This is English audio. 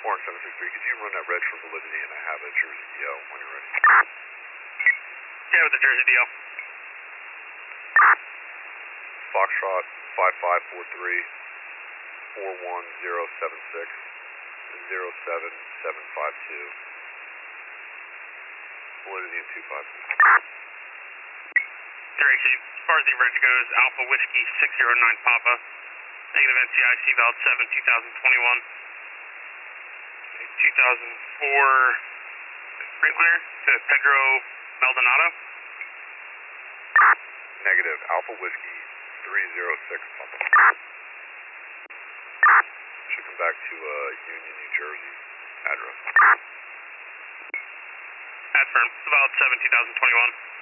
763, could you run that red for validity and I have a Jersey DO when you're ready? Yeah, with the Jersey DO. Foxtrot 5543 41076 07752. Validity in 25. Drake, as far as the reg goes, Alpha Whiskey 609 Papa, negative NCIC valid 7, 2021. 2004 Freightliner to Pedro Maldonado. Negative, Alpha Whiskey 306 Papa. Should come back to Union, New Jersey address. That's firm. Valid 7, 2021.